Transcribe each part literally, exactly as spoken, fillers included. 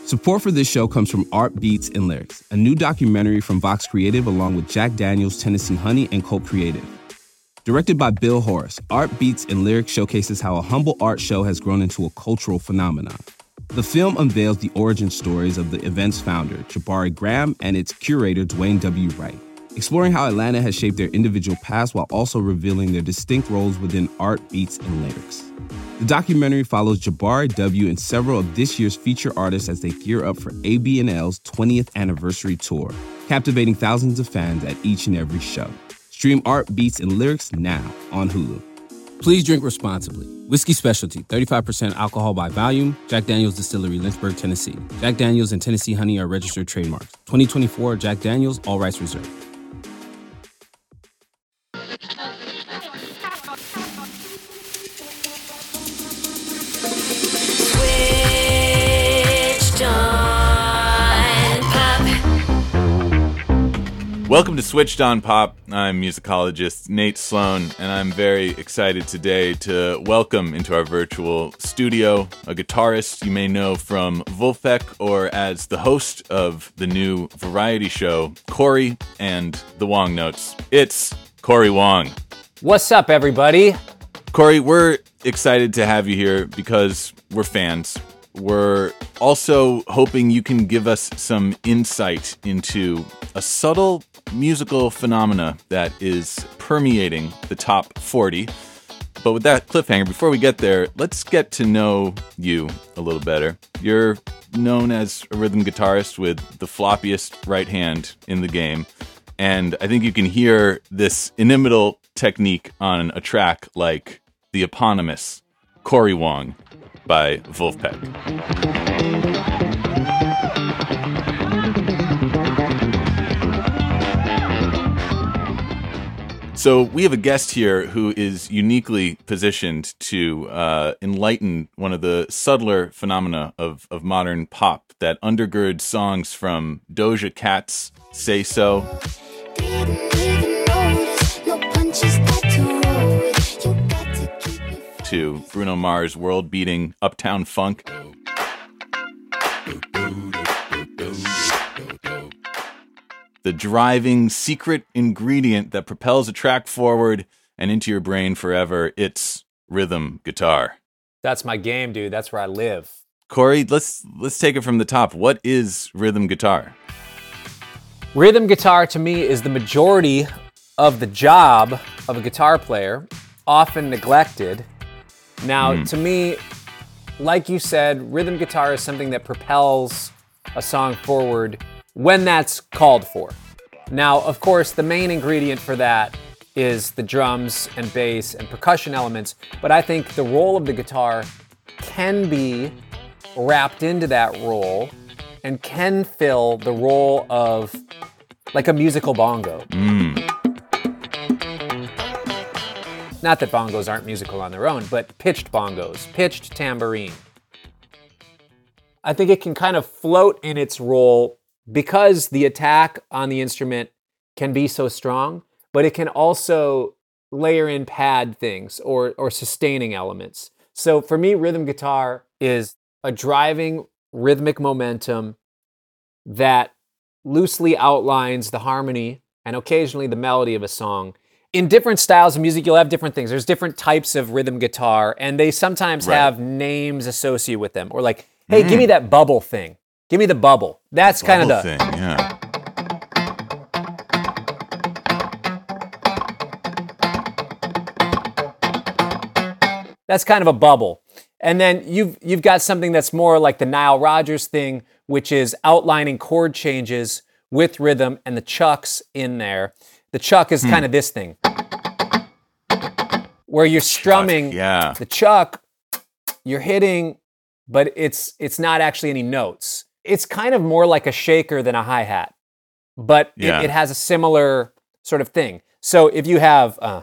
Support for this show comes from Art Beats and Lyrics, a new documentary from Vox Creative along with Jack Daniels, Tennessee Honey, and Cult Creative. Directed by Bill Horace, Art Beats and Lyrics showcases how a humble art show has grown into a cultural phenomenon. The film unveils the origin stories of the event's founder, Jabari Graham, and its curator, Dwayne W. Wright, exploring how Atlanta has shaped their individual paths while also revealing their distinct roles within Art Beats and Lyrics. The documentary follows Jabari W. and several of this year's feature artists as they gear up for A B and L's twentieth anniversary tour, captivating thousands of fans at each and every show. Stream Art Beats and Lyrics now on Hulu. Please drink responsibly. Whiskey Specialty, thirty-five percent alcohol by volume. Jack Daniels Distillery, Lynchburg, Tennessee. Jack Daniels and Tennessee Honey are registered trademarks. twenty twenty-four Jack Daniels, all rights reserved. Welcome to Switched on Pop. I'm musicologist Nate Sloan, and I'm very excited today to welcome into our virtual studio a guitarist you may know from Vulfpeck or as the host of the new variety show, Corey and the Wong Notes. It's Corey Wong. What's up, everybody? Corey, we're excited to have you here because we're fans. We're also hoping you can give us some insight into a subtle musical phenomena that is permeating the top forty. But with that cliffhanger, before we get there, let's get to know you a little better. You're known as a rhythm guitarist with the floppiest right hand in the game. And I think you can hear this inimitable technique on a track like the eponymous Corey Wong by Vulfpeck. So we have a guest here who is uniquely positioned to uh, enlighten one of the subtler phenomena of, of modern pop that undergirds songs from Doja Cat's Say So to Bruno Mars' world-beating Uptown Funk. The driving secret ingredient that propels a track forward and into your brain forever, it's rhythm guitar. That's my game, dude. That's where I live. Corey, let's let's take it from the top. What is rhythm guitar? Rhythm guitar to me is the majority of the job of a guitar player, often neglected. Now, mm. to me, like you said, rhythm guitar is something that propels a song forward when that's called for. Now, of course, the main ingredient for that is the drums and bass and percussion elements, but I think the role of the guitar can be wrapped into that role and can fill the role of like a musical bongo. Mm. Not that bongos aren't musical on their own, but pitched bongos, pitched tambourine. I think it can kind of float in its role because the attack on the instrument can be so strong, but it can also layer in pad things or, or sustaining elements. So for me, rhythm guitar is a driving rhythmic momentum that loosely outlines the harmony and occasionally the melody of a song. In different styles of music, you'll have different things. There's different types of rhythm guitar, and they sometimes right. have names associated with them. Or like, hey, mm. give me that bubble thing. Give me the bubble. That's kind of the thing, yeah. That's kind of a bubble. And then you've you've got something that's more like the Nile Rodgers thing, which is outlining chord changes with rhythm and the chucks in there. The chuck is hmm. kind of this thing, where you're strumming chuck, yeah. the chuck, you're hitting, but it's it's not actually any notes. It's kind of more like a shaker than a hi-hat, but yeah. it, it has a similar sort of thing. So if you have... Uh,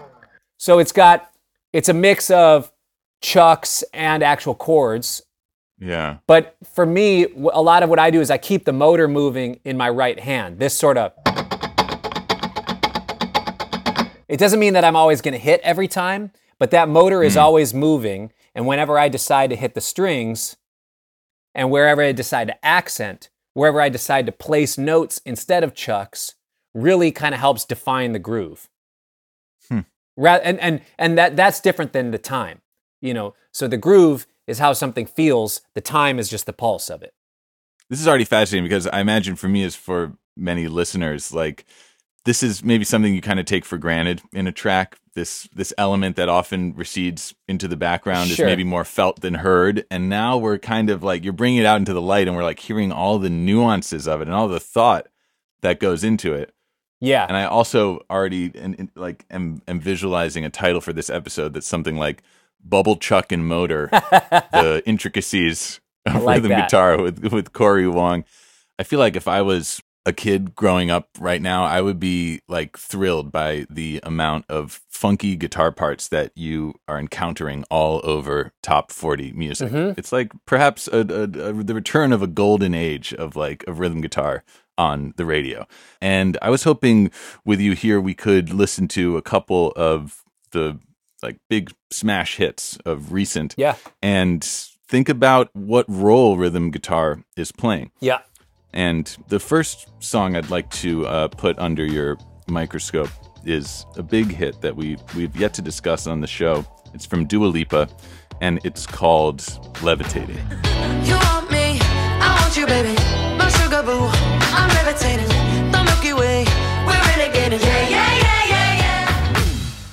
so it's got, it's a mix of chucks and actual chords. Yeah. But for me, w- a lot of what I do is I keep the motor moving in my right hand. This sort of. It doesn't mean that I'm always going to hit every time, but that motor is Mm. always moving. And whenever I decide to hit the strings, and wherever I decide to accent, wherever I decide to place notes instead of chucks, really kind of helps define the groove. Hmm. Ra- And and and that that's different than the time, you know. So the groove is how something feels. The time is just the pulse of it. This is already fascinating because I imagine for me, as for many listeners, like this is maybe something you kind of take for granted in a track. This this element that often recedes into the background Sure. is maybe more felt than heard. And now we're kind of like, you're bringing it out into the light and we're like hearing all the nuances of it and all the thought that goes into it. Yeah. And I also already and, and, like am, am visualizing a title for this episode that's something like Bubble Chuck and Motor, the intricacies of like rhythm that. guitar with, with Corey Wong. I feel like if I was a kid growing up right now, I would be like thrilled by the amount of funky guitar parts that you are encountering all over top forty music. Mhm. It's like perhaps a, a, a, the return of a golden age of like of rhythm guitar on the radio. And I was hoping with you here we could listen to a couple of the like big smash hits of recent Yeah. and think about what role rhythm guitar is playing. Yeah. And the first song I'd like to uh, put under your microscope is a big hit that we, we've yet to discuss on the show. It's from Dua Lipa, and it's called Levitating. You want me, I want you, baby. My sugar boo, I'm levitating. The Milky Way, we're renegading. Yeah, yeah, yeah, yeah, yeah.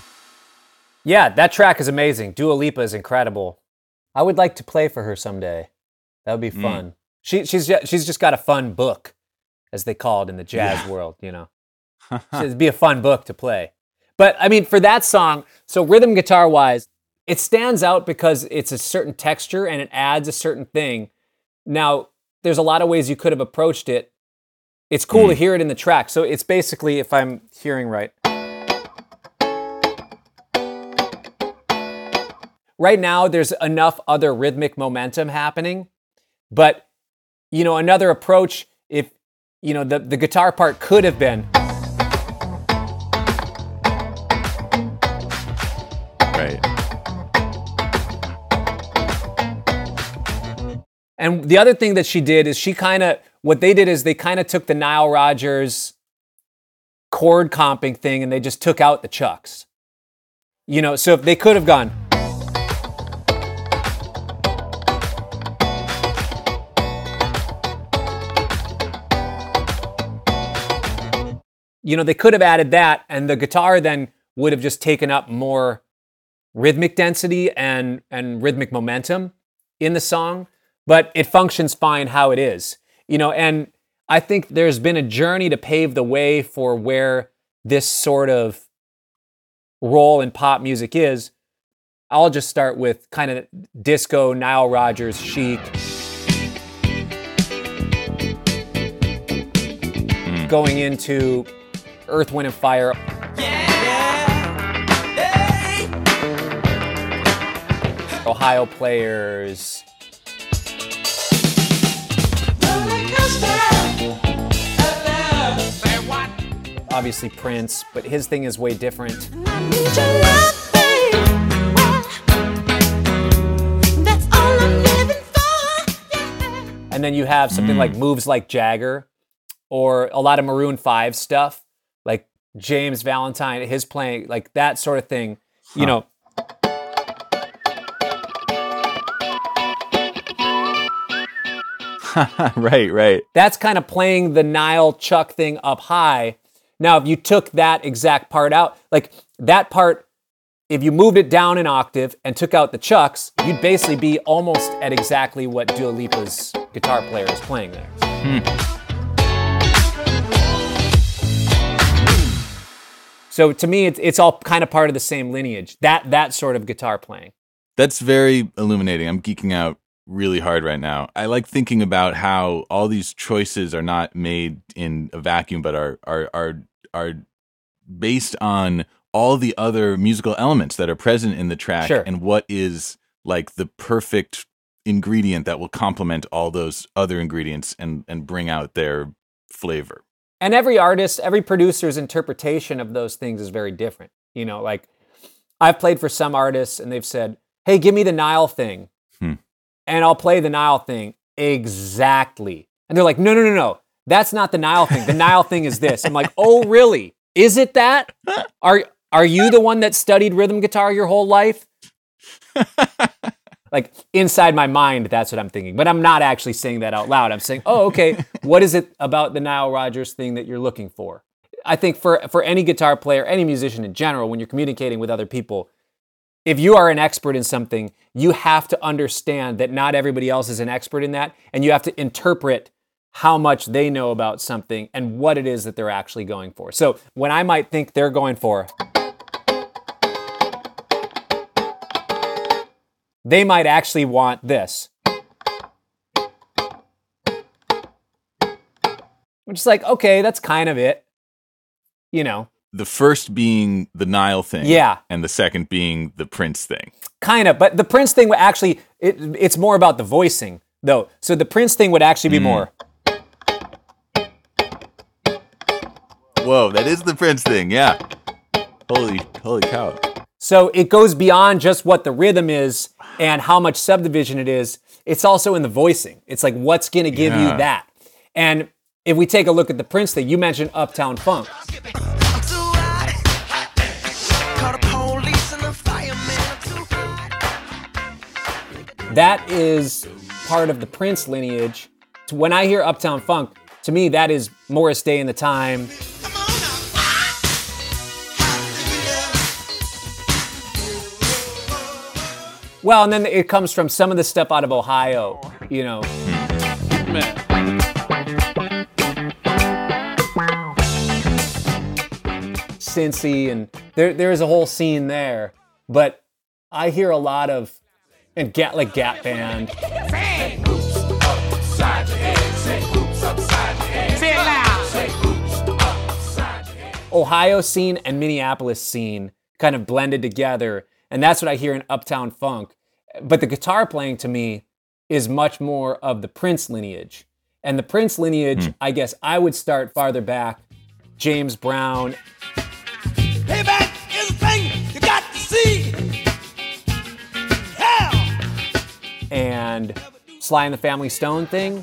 Yeah, that track is amazing. Dua Lipa is incredible. I would like to play for her someday. That would be fun. She, she's ju- she's just got a fun book, as they call it in the jazz Yeah. world, you know. It'd be a fun book to play. But I mean, for that song, so rhythm guitar wise, it stands out because it's a certain texture and it adds a certain thing. Now, there's a lot of ways you could have approached it. It's cool Mm. to hear it in the track. So it's basically, if I'm hearing right. Right now, there's enough other rhythmic momentum happening, but you know, another approach, if you know, the, the guitar part could have been. Right. And the other thing that she did is she kind of, what they did is they kind of took the Nile Rodgers chord comping thing and they just took out the chucks. You know, so if they could have gone. You know, they could have added that and the guitar then would have just taken up more rhythmic density and, and rhythmic momentum in the song, but it functions fine how it is. You know, and I think there's been a journey to pave the way for where this sort of role in pop music is. I'll just start with kind of disco, Nile Rodgers, Chic. Mm. Going into Earth, Wind and Fire. Ohio Players. Obviously Prince, but his thing is way different. And then you have something Mm. like Moves Like Jagger, or a lot of Maroon five stuff, like James Valentine, his playing, like that sort of thing. You Huh. know, Right, right. that's kind of playing the Nile Chuck thing up high. Now, if you took that exact part out, like that part, if you moved it down an octave and took out the chucks, you'd basically be almost at exactly what Dua Lipa's guitar player is playing there. So to me, it's, it's all kind of part of the same lineage, that, that sort of guitar playing. That's very illuminating. I'm geeking out really hard right now. I like thinking about how all these choices are not made in a vacuum, but are are are are based on all the other musical elements that are present in the track Sure. and what is like the perfect ingredient that will complement all those other ingredients and and bring out their flavor. And every artist, every producer's interpretation of those things is very different. You know, like I've played for some artists and they've said, hey, give me the Nile thing. Hmm. And I'll play the Nile thing exactly. And they're like, no, no, no, no. That's not the Nile thing. The Nile thing is this. I'm like, oh, really? Is it that? Are are you the one that studied rhythm guitar your whole life? Like inside my mind, that's what I'm thinking. But I'm not actually saying that out loud. I'm saying, oh, okay, what is it about the Nile Rodgers thing that you're looking for? I think for, for any guitar player, any musician in general, when you're communicating with other people, if you are an expert in something, you have to understand that not everybody else is an expert in that, and you have to interpret how much they know about something and what it is that they're actually going for. So when I might think they're going for, they might actually want this. Which is like, okay, that's kind of it. You know. The first being the Nile thing. Yeah. And the second being the Prince thing. Kind of, but the Prince thing would actually, it, it's more about the voicing, though. So the Prince thing would actually be mm. more. Whoa, that is the Prince thing, yeah. Holy, holy cow. So it goes beyond just what the rhythm is and how much subdivision it is. It's also in the voicing. It's like, what's going to give yeah. you that? And if we take a look at the Prince thing, you mentioned Uptown Funk. That is part of the Prince lineage. When I hear Uptown Funk, to me, that is Morris Day and the Time. Well, and then it comes from some of the stuff out of Ohio, you know. Cincy, and there there's a whole scene there. But I hear a lot of, and Gat, like Gap Band. Say hoops upside your head. Say hoops upside your head. Say it loud. Say hoops upside your head. Ohio scene and Minneapolis scene kind of blended together. And that's what I hear in Uptown Funk. But the guitar playing to me is much more of the Prince lineage. And the Prince lineage, hmm. I guess I would start farther back. James Brown. Payback is a thing you got to see. Yeah. And Sly and the Family Stone thing.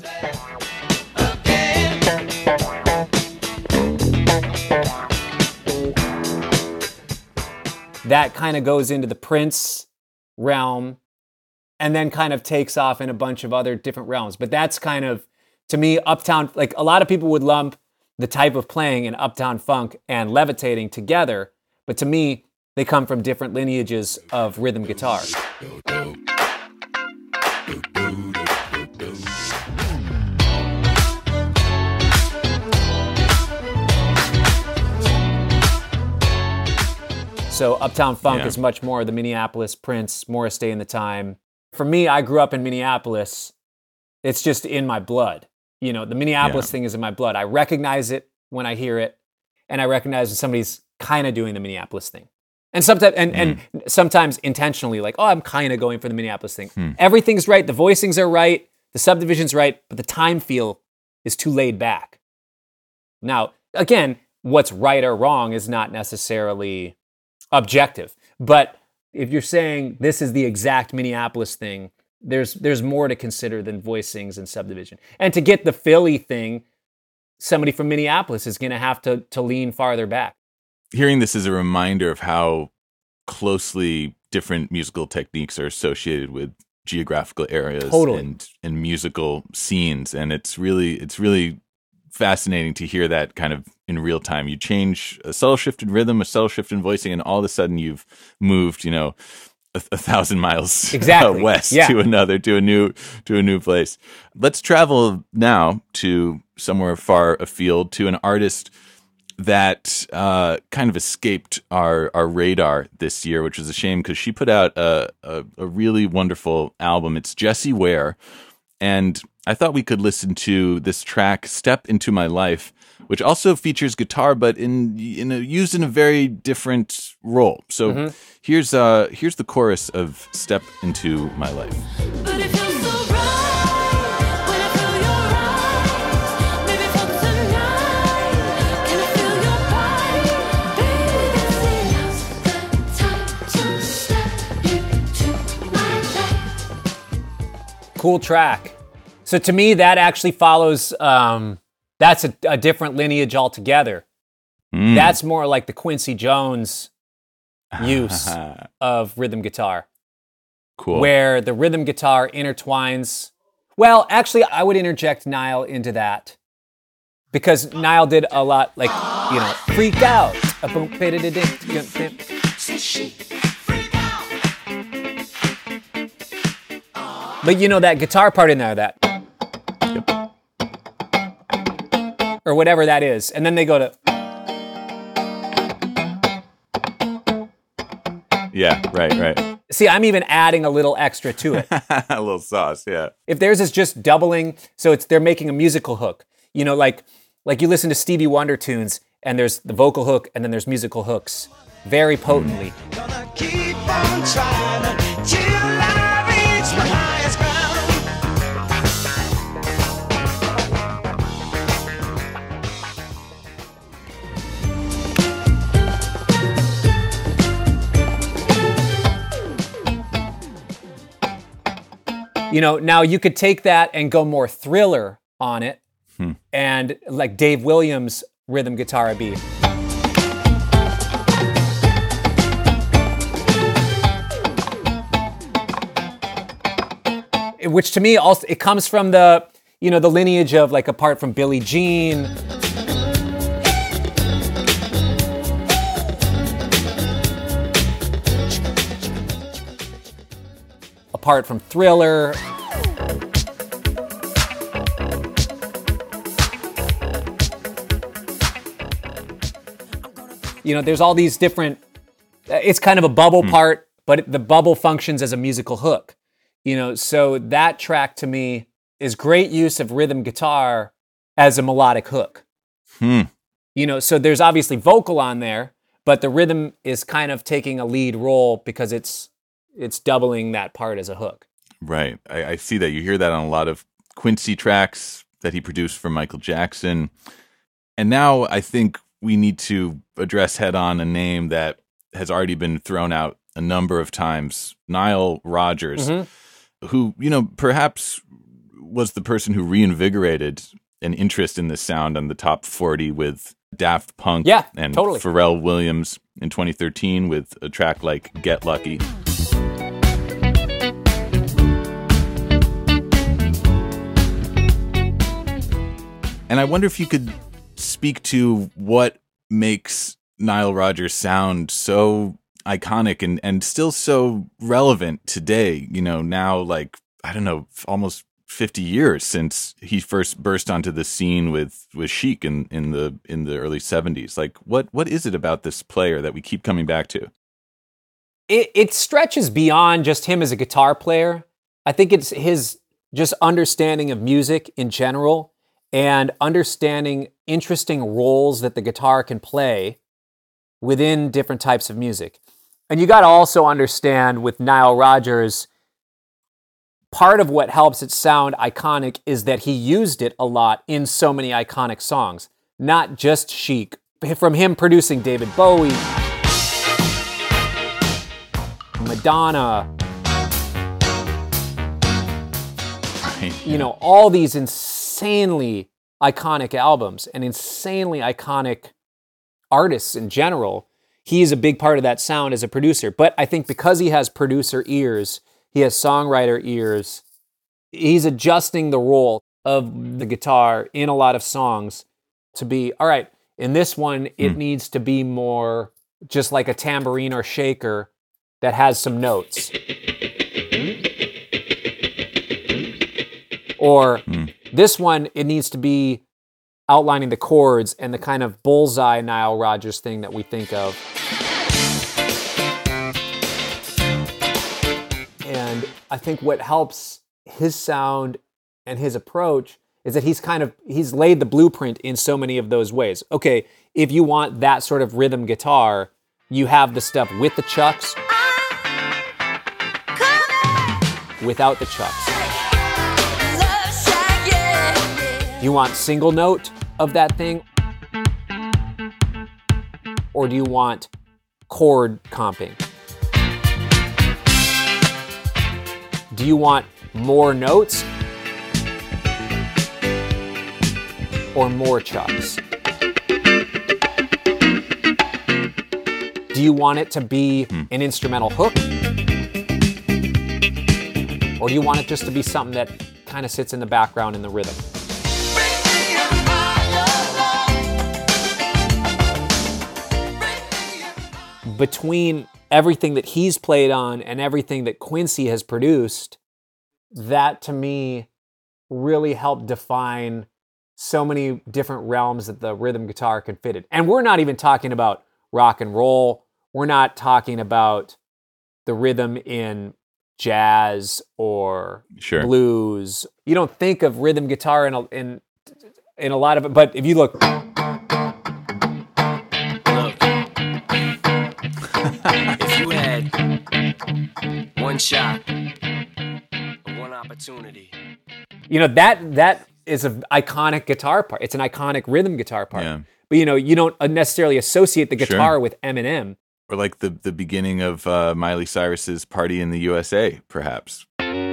That kind of goes into the Prince realm and then kind of takes off in a bunch of other different realms. But that's kind of, to me, Uptown, like a lot of people would lump the type of playing in Uptown Funk and Levitating together. But to me, they come from different lineages of rhythm guitar. So Uptown Funk yeah. is much more the Minneapolis Prince, Morris Day and the Time. For me, I grew up in Minneapolis. It's just in my blood. You know, the Minneapolis yeah. thing is in my blood. I recognize it when I hear it, and I recognize when somebody's kind of doing the Minneapolis thing. And sometimes, and, mm. and sometimes intentionally, like, oh, I'm kind of going for the Minneapolis thing. Mm. Everything's right. The voicings are right. The subdivision's right. But the time feel is too laid back. Now, again, what's right or wrong is not necessarily objective. But if you're saying this is the exact Minneapolis thing, there's there's more to consider than voicings and subdivision. And to get the Philly thing, somebody from Minneapolis is going to have to to lean farther back. Hearing this is a reminder of how closely different musical techniques are associated with geographical areas totally. and and musical scenes, and it's really it's really fascinating to hear that kind of in real time. You change a subtle shift in rhythm, a subtle shift in voicing, and all of a sudden you've moved, you know, a, a thousand miles exactly. west yeah. to another, to a new, to a new place. Let's travel now to somewhere far afield, to an artist that uh, kind of escaped our, our radar this year, which is a shame because she put out a, a, a really wonderful album. It's Jessie Ware. And I thought we could listen to this track, Step Into My Life, which also features guitar, but in in a, used in a very different role. So mm-hmm. here's uh here's the chorus of Step Into My Life. But it feels so Cool track. So to me, that actually follows, um, that's a, a different lineage altogether. Mm. That's more like the Quincy Jones use of rhythm guitar. Cool. Where the rhythm guitar intertwines. Well, actually, I would interject Nile into that. Because Nile did a lot, like, you know, freak out. A boom, but you know that guitar part in there, that. Or whatever that is. And then they go to. Yeah, right, right. See, I'm even adding a little extra to it. A little sauce, yeah. If theirs is just doubling, so it's they're making a musical hook. You know, like like you listen to Stevie Wonder tunes, and there's the vocal hook, and then there's musical hooks, very potently. Gonna keep on trying till I reach my highest ground. You know, now you could take that and go more Thriller on it, hmm. and like Dave Williams rhythm guitar beat. Which to me also, it comes from the, you know, the lineage of, like, apart from Billie Jean. Apart from Thriller. You know, there's all these different, it's kind of a bubble hmm. part, but the bubble functions as a musical hook. You know, so that track to me is great use of rhythm guitar as a melodic hook. Hmm. You know, so there's obviously vocal on there, but the rhythm is kind of taking a lead role because it's it's doubling that part as a hook. Right. I, I see that. You hear that on a lot of Quincy tracks that he produced for Michael Jackson. And now I think we need to address head on a name that has already been thrown out a number of times, Nile Rodgers. Mm-hmm. Who, you know, perhaps was the person who reinvigorated an interest in this sound on the top forty with Daft Punk yeah, and totally. Pharrell Williams in twenty thirteen with a track like Get Lucky. And I wonder if you could speak to what makes Nile Rodgers sound so iconic and, and still so relevant today, you know, now, like, I don't know, almost fifty years since he first burst onto the scene with, with Chic in, in the in the early seventies. Like, what what is it about this player that we keep coming back to? It, it stretches beyond just him as a guitar player. I think it's his just understanding of music in general and understanding interesting roles that the guitar can play within different types of music. And you got to also understand with Nile Rodgers, part of what helps it sound iconic is that he used it a lot in so many iconic songs, not just Chic. From him producing David Bowie, Madonna, you know, all these insanely iconic albums and insanely iconic artists in general. He is a big part of that sound as a producer. But I think because he has producer ears, he has songwriter ears, he's adjusting the role of the guitar in a lot of songs to be, all right, in this one, it mm. needs to be more just like a tambourine or shaker that has some notes. Or mm. this one, it needs to be outlining the chords and the kind of bullseye Nile Rodgers thing that we think of. And I think what helps his sound and his approach is that he's kind of, he's laid the blueprint in so many of those ways. Okay, if you want that sort of rhythm guitar, you have the stuff with the chucks, without the chucks. You want single note of that thing? Or do you want chord comping? Do you want more notes or more chucks? Do you want it to be an instrumental hook? Or do you want it just to be something that kind of sits in the background in the rhythm? Between everything that he's played on and everything that Quincy has produced, that to me really helped define so many different realms that the rhythm guitar can fit in. And we're not even talking about rock and roll. We're not talking about the rhythm in jazz or Sure. blues. You don't think of rhythm guitar in a, in in a lot of it, but if you look, Look. If you had one shot, one opportunity. you know, that that is an iconic guitar part. It's an iconic rhythm guitar part. Yeah. But you know, you don't necessarily associate the guitar Sure. with Eminem. Or like the, the beginning of uh, Miley Cyrus's Party in the U S A, perhaps.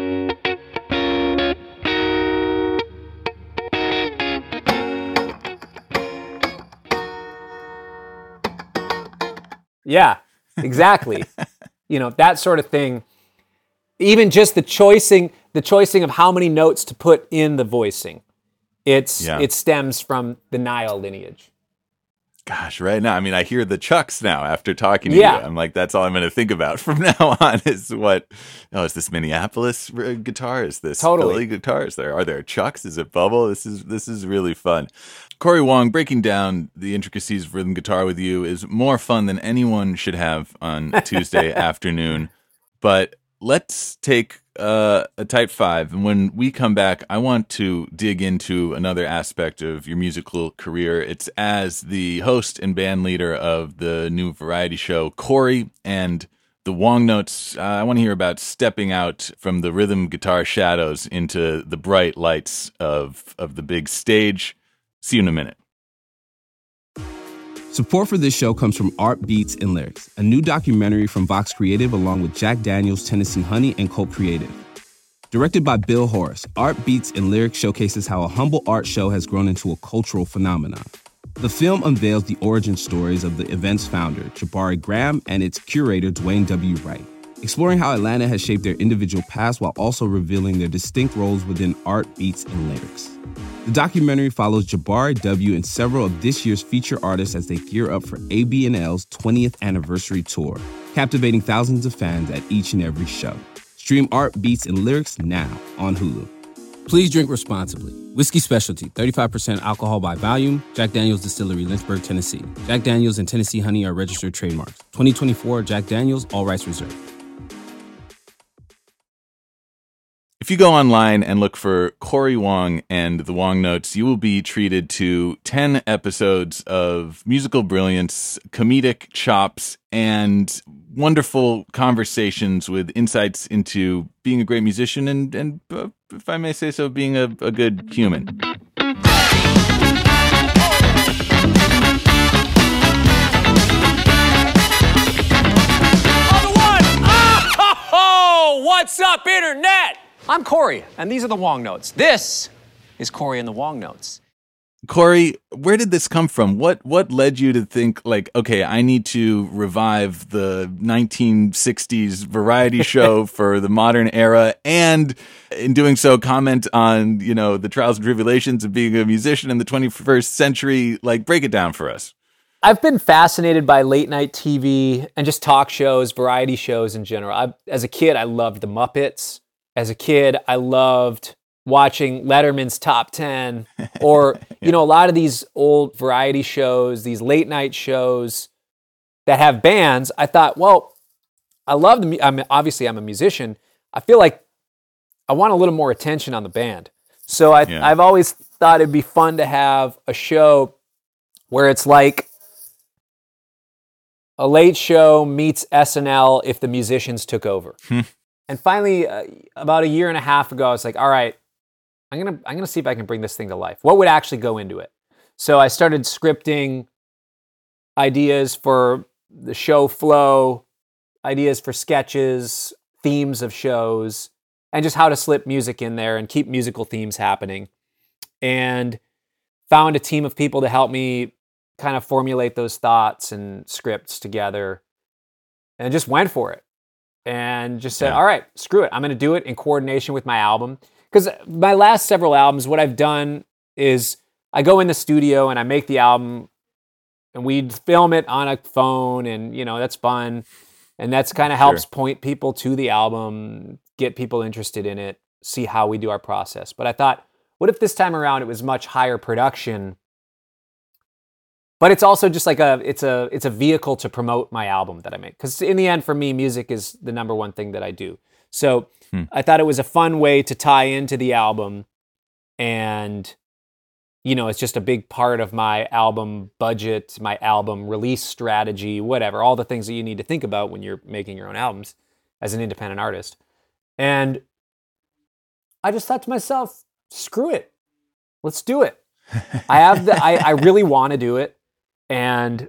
Yeah, exactly. You know, that sort of thing. Even just the choicing, the choicing of how many notes to put in the voicing. It's Yeah. it stems from the Nile lineage. Gosh, right now, I mean, I hear the Chucks now after talking to Yeah. you. I'm like, that's all I'm going to think about from now on is what, oh, is this Minneapolis uh, guitar? Is this Totally. Philly guitar? Is there, are there Chucks? Is it Bubble? This is, this is really fun. Corey Wong, breaking down the intricacies of rhythm guitar with you is more fun than anyone should have on Tuesday afternoon. But let's take uh, a type five. And when we come back, I want to dig into another aspect of your musical career. It's as the host and band leader of the new variety show, Corey and the Wong Notes. Uh, I want to hear about stepping out from the rhythm guitar shadows into the bright lights of, of the big stage. See you in a minute. Support for this show comes from Art Beats and Lyrics, a new documentary from Vox Creative along with Jack Daniels, Tennessee Honey, and Colt Creative. Directed by Bill Horace, Art Beats and Lyrics showcases how a humble art show has grown into a cultural phenomenon. The film unveils the origin stories of the event's founder, Jabari Graham, and its curator, Dwayne W. Wright, exploring how Atlanta has shaped their individual paths while also revealing their distinct roles within Art Beats and Lyrics. The documentary follows Jabari W. and several of this year's feature artists as they gear up for A B and L's twentieth anniversary tour, captivating thousands of fans at each and every show. Stream Art Beats and Lyrics now on Hulu. Please drink responsibly. Whiskey Specialty, thirty-five percent alcohol by volume. Jack Daniels Distillery, Lynchburg, Tennessee. Jack Daniels and Tennessee Honey are registered trademarks. twenty twenty-four Jack Daniels, all rights reserved. If you go online and look for Corey Wong and the Wong Notes, you will be treated to ten episodes of musical brilliance, comedic chops, and wonderful conversations with insights into being a great musician and, and uh, if I may say so, being a, a good human. Oh, what's up, Internet? I'm Corey, and these are the Wong Notes. This is Corey and the Wong Notes. Corey, where did this come from? What what led you to think, like, okay, I need to revive the nineteen sixties variety show for the modern era, and in doing so, comment on, you know, the trials and tribulations of being a musician in the twenty-first century? Like, break it down for us. I've been fascinated by late night T V and just talk shows, variety shows in general. I, as a kid, I loved the Muppets. As a kid, I loved watching Letterman's Top ten or, yeah. you know, a lot of these old variety shows, these late night shows that have bands. I thought, well, I love the, I'm obviously I'm a musician. I feel like I want a little more attention on the band. So I, Yeah. I've always thought it'd be fun to have a show where it's like a late show meets S N L if the musicians took over. And finally, uh, about a year and a half ago, I was like, all right, I'm gonna I'm gonna see if I can bring this thing to life. What would actually go into it? So I started scripting ideas for the show flow, ideas for sketches, themes of shows, and just how to slip music in there and keep musical themes happening. And found a team of people to help me kind of formulate those thoughts and scripts together, and just went for it. And just said, Yeah. all right, screw it. I'm going to do it in coordination with my album. Because my last several albums, what I've done is I go in the studio and I make the album, and we'd film it on a phone, and, you know, that's fun. And that's kind of helps Sure. point people to the album, get people interested in it, see how we do our process. But I thought, what if this time around it was much higher production? But it's also just like a it's a it's a vehicle to promote my album that I make. Because in the end, for me, music is the number one thing that I do. So Hmm. I thought it was a fun way to tie into the album, and you know, it's just a big part of my album budget, my album release strategy, whatever, all the things that you need to think about when you're making your own albums as an independent artist. And I just thought to myself, screw it, let's do it. I have the I, I really want to do it. And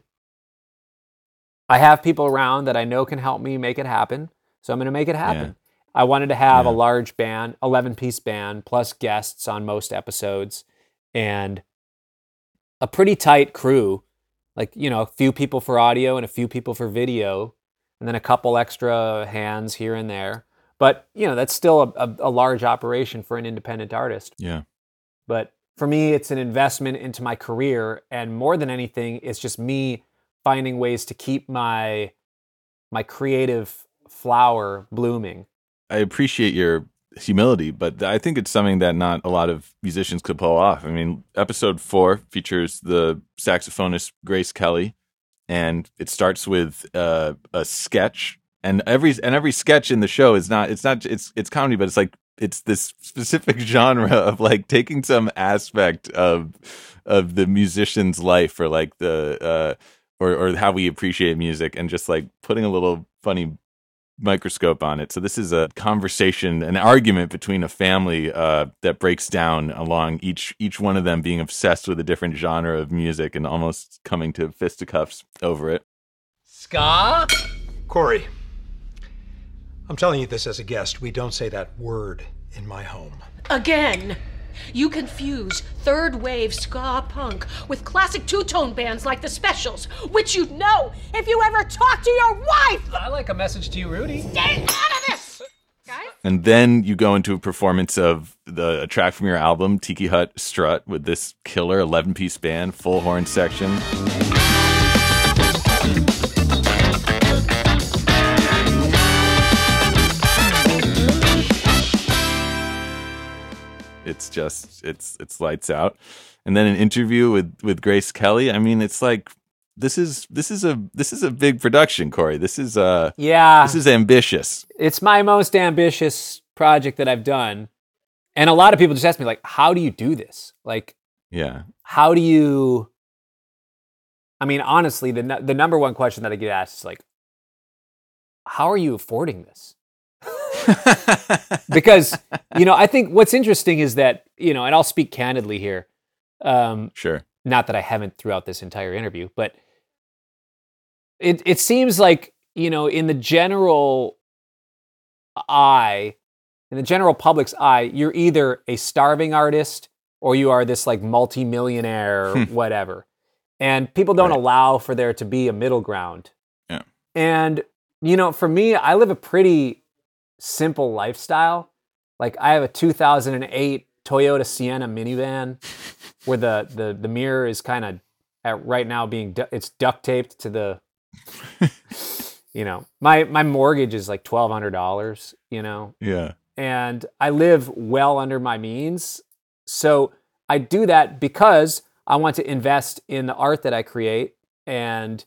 I have people around that I know can help me make it happen. So I'm going to make it happen. Yeah. I wanted to have Yeah. a large band, eleven-piece band, plus guests on most episodes, and a pretty tight crew. Like, you know, a few people for audio and a few people for video, and then a couple extra hands here and there. But, you know, that's still a, a, a large operation for an independent artist. Yeah. But for me, it's an investment into my career, and more than anything, it's just me finding ways to keep my my creative flower blooming. I appreciate your humility, but I think it's something that not a lot of musicians could pull off. I mean, episode four features the saxophonist Grace Kelly, and it starts with uh, a sketch. And every and every sketch in the show is not it's not it's it's comedy, but it's like it's this specific genre of like taking some aspect of of the musician's life, or like the uh, or or how we appreciate music, and just like putting a little funny microscope on it. So this is a conversation, an argument between a family uh, that breaks down along each each one of them being obsessed with a different genre of music and almost coming to fisticuffs over it. Ska? Corey, I'm telling you this as a guest. We don't say that word in my home. Again, you confuse third wave ska punk with classic two-tone bands like the Specials, which you'd know if you ever talk to your wife! I like a message to you, Rudy. Stay out of this! Guys? And then you go into a performance of the a track from your album, Tiki Hut Strut, with this killer eleven-piece band, full horn section. It's just it's it's lights out. And then an interview with with Grace Kelly. I mean, it's like this is this is a this is a big production, Corey. This is uh Yeah. this is ambitious. It's my most ambitious project that I've done. And a lot of people just ask me, like, how do you do this? Like, Yeah. how do you... I mean, honestly, the nu- the number one question that I get asked is, like, how are you affording this? Because, you know, I think what's interesting is that, you know, and I'll speak candidly here. Um, Sure. not that I haven't throughout this entire interview, but it it seems like, you know, in the general eye, in the general public's eye, you're either a starving artist or you are this like multi-millionaire, whatever. And people don't Right. allow for there to be a middle ground. Yeah. And, you know, for me, I live a pretty simple lifestyle. Like, I have a two thousand eight Toyota Sienna minivan where the, the, the mirror is kind of at right now being, du- it's duct taped to the, you know, my, my mortgage is like twelve hundred dollars, you know, Yeah. and I live well under my means. So I do that because I want to invest in the art that I create. And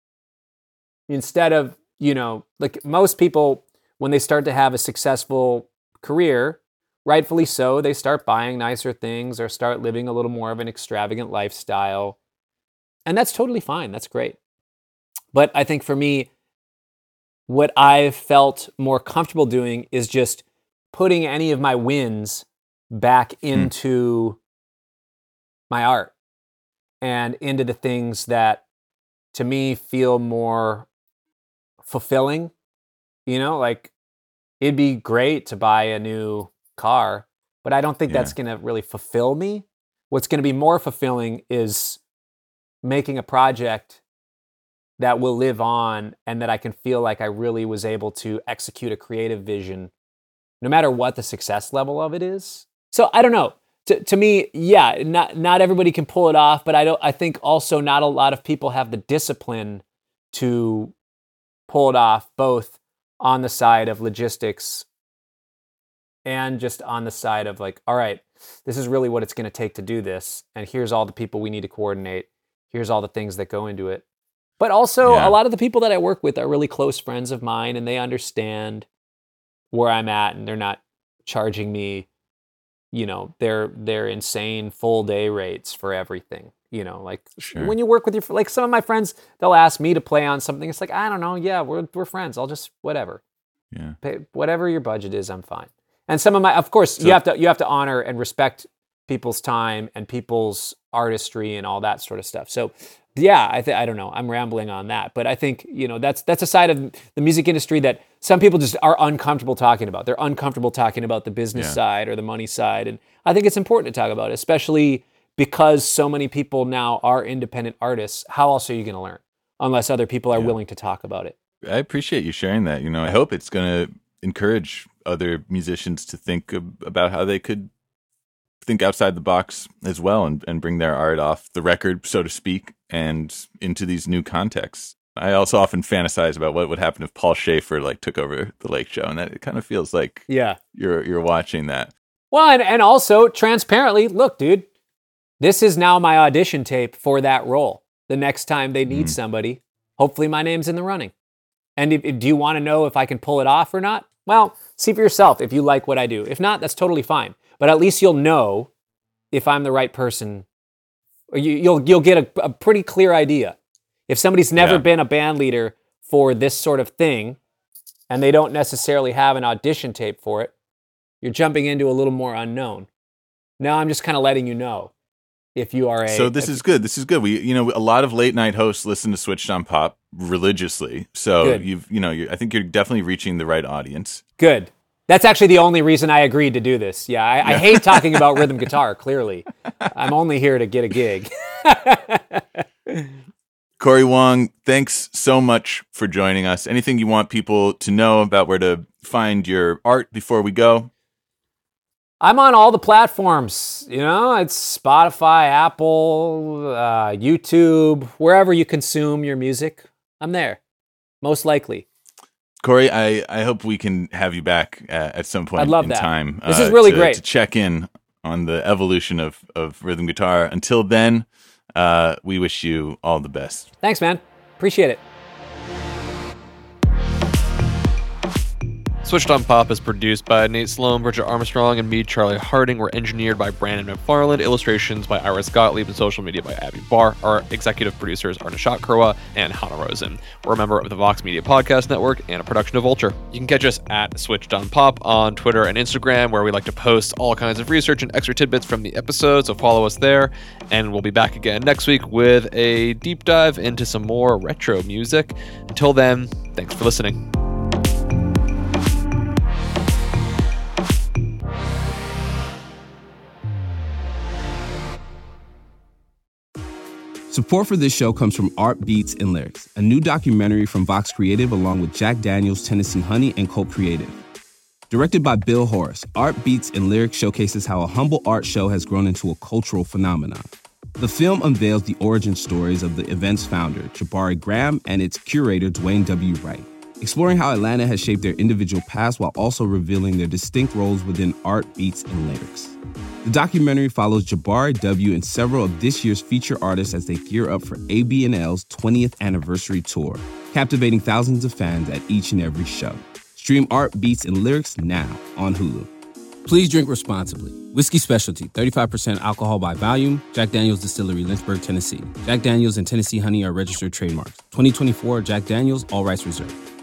instead of, you know, like most people, when they start to have a successful career, rightfully so, they start buying nicer things or start living a little more of an extravagant lifestyle. And that's totally fine. That's great. But I think for me, what I've felt more comfortable doing is just putting any of my wins back into my art and into the things that to me feel more fulfilling. You know, like it'd be great to buy a new car, but I don't think Yeah. that's going to really fulfill me. What's going to be more fulfilling is making a project that will live on and that I can feel like I really was able to execute a creative vision, no matter what the success level of it is. So I don't know. To, to me, yeah, not not everybody can pull it off, but I don't. I think also not a lot of people have the discipline to pull it off, both on the side of logistics and just on the side of like, all right, this is really what it's going to take to do this, and here's all the people we need to coordinate. Here's all the things that go into it. But also, Yeah. a lot of the people that I work with are really close friends of mine, and they understand where I'm at, and they're not charging me, you know, their their insane full day rates for everything. You know, like Sure. when you work with your, like some of my friends, they'll ask me to play on something. It's like, I don't know, yeah, we're we're friends. I'll just whatever, Yeah. pay, whatever your budget is, I'm fine. And some of my, of course, So- you have to you have to honor and respect people's time and people's artistry and all that sort of stuff. So yeah, I think I don't know. I'm rambling on that, but I think, you know, that's that's a side of the music industry that some people just are uncomfortable talking about. They're uncomfortable talking about the business Yeah. side or the money side, and I think it's important to talk about it, especially because so many people now are independent artists. How else are you going to learn unless other people are Yeah. willing to talk about it? I appreciate you sharing that. You know, I hope it's going to encourage other musicians to think ab- about how they could think outside the box as well and, and bring their art off the record, so to speak, and into these new contexts. I also often fantasize about what would happen if Paul Schaefer like took over the Lake Show, and that it kind of feels like Yeah. you're you're watching that. Well, and, and also transparently, look, dude, this is now my audition tape for that role. The next time they need Mhm. somebody, hopefully my name's in the running. And if, if- do you want to know if I can pull it off or not? Well, see for yourself if you like what I do. If not, that's totally fine. But at least you'll know if I'm the right person. Or you, you'll you'll get a, a pretty clear idea. If somebody's never Yeah. been a band leader for this sort of thing, and they don't necessarily have an audition tape for it, you're jumping into a little more unknown. Now I'm just kind of letting you know if you are a. So this if- is good. This is good. We, you know, a lot of late night hosts listen to Switched on Pop religiously. So Good. you've, you know, you're, I think you're definitely reaching the right audience. good. That's actually the only reason I agreed to do this. Yeah, I, I hate talking about rhythm guitar. Clearly, I'm only here to get a gig. Corey Wong, thanks so much for joining us. Anything you want people to know about where to find your art before we go? I'm on all the platforms. You know, it's Spotify, Apple, uh, YouTube, wherever you consume your music. I'm there, most likely. Corey, I, I hope we can have you back uh, at some point I'd love in that. time. This is really to, great. To check in on the evolution of, of rhythm guitar. Until then, uh, we wish you all the best. Thanks, man. Appreciate it. Switched on Pop is produced by Nate Sloan, Bridget Armstrong, and me, Charlie Harding. We're engineered by Brandon McFarland, illustrations by Iris Gottlieb, and social media by Abby Barr. Our executive producers are Nishat Kurwa and Hannah Rosen. We're a member of the Vox Media Podcast Network and a production of Vulture. You can catch us at Switched on Pop on Twitter and Instagram, where we like to post all kinds of research and extra tidbits from the episode, so follow us there. And we'll be back again next week with a deep dive into some more retro music. Until then, thanks for listening. Support for this show comes from Art Beats and Lyrics, a new documentary from Vox Creative along with Jack Daniels, Tennessee Honey, and Colt Creative. Directed by Bill Horace, Art Beats and Lyrics showcases how a humble art show has grown into a cultural phenomenon. The film unveils the origin stories of the event's founder, Jabari Graham, and its curator, Dwayne W. Wright, exploring how Atlanta has shaped their individual paths while also revealing their distinct roles within art, beats, and lyrics. The documentary follows Jabari W. and several of this year's feature artists as they gear up for A B and L's twentieth anniversary tour, captivating thousands of fans at each and every show. Stream Art, Beats, and Lyrics now on Hulu. Please drink responsibly. Whiskey Specialty, thirty-five percent alcohol by volume. Jack Daniel's Distillery, Lynchburg, Tennessee. Jack Daniel's and Tennessee Honey are registered trademarks. twenty twenty-four Jack Daniel's, all rights reserved.